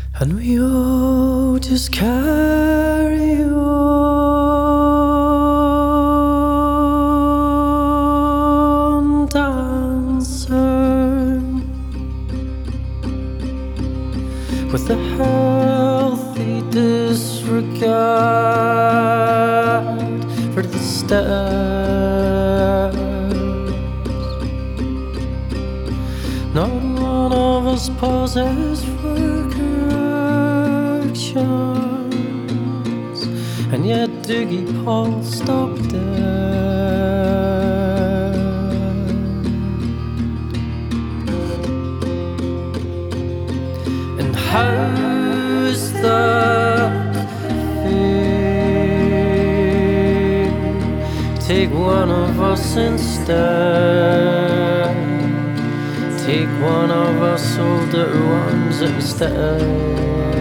And we all just carry on dancing with a healthy disregard for the steps. Not one of us pauses for corrections, and yet Doogie Paul stopped dead. And how's that feel? Take one of us instead. Take one of us older ones instead.